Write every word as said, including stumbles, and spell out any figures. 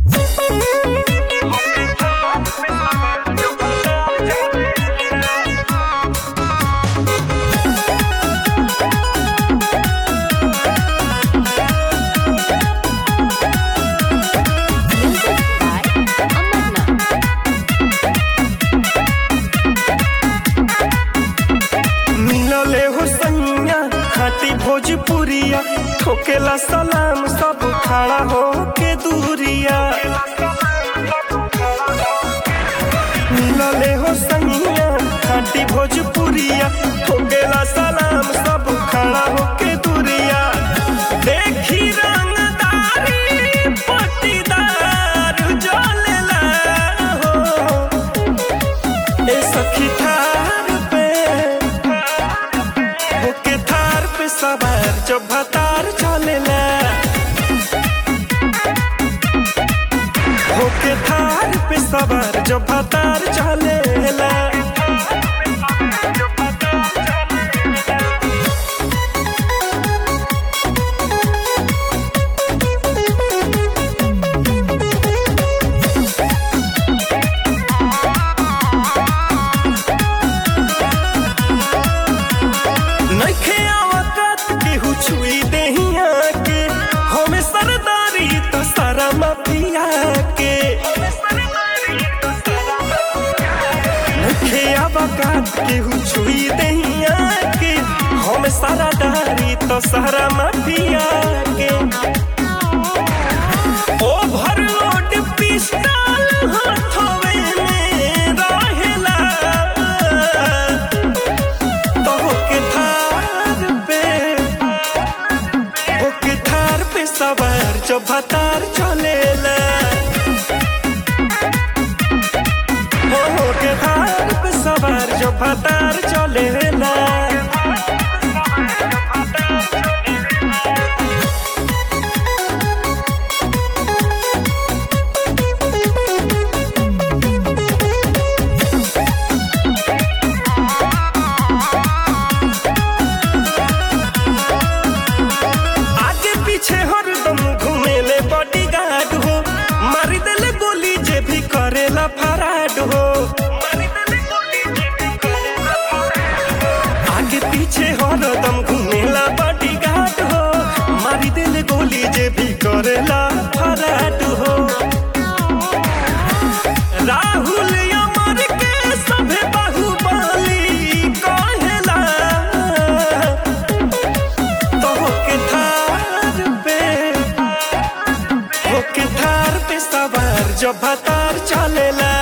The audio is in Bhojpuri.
भोजपुरिया ठोकेला सलाम सब खड़ा हो के दूरिया मिलले हो सैया खाटी भोजपुरिया ठोकेला सलाम सब खड़ा हो के दूरिया देखी रंगदारी पट्टीदार जलेला हो ए सखी थार पे होके थार पे सवार जब भतार चलेला होके थार पे सवार जब भतार चलेला नइखे आवत केहू छुई देहिया के हमें सरदारी तो सारा माफिया के नइखे आवत केहू छुई देहिया के हमें सरदारी तो सारा माफिया के ओवरलोड पिस्टल हाथवे में रहेला तो होके थार पे होके थार पे सवार जब भतार चलेला हो होके थार पे सवार जब भतार चलेला आगे पीछे हरदम घूमेले बॉडीगार्ड हो मारी देले गोली जे भी करेला फराड हो आगे पीछे हरदम घूमेला बॉडीगार्ड हो मारी देले गोली जे भी करेला फराड हो राहुल अमर के सभे बाहुबली कहेला तो होके थार पे होके थार पे सवार जब भतार चलेला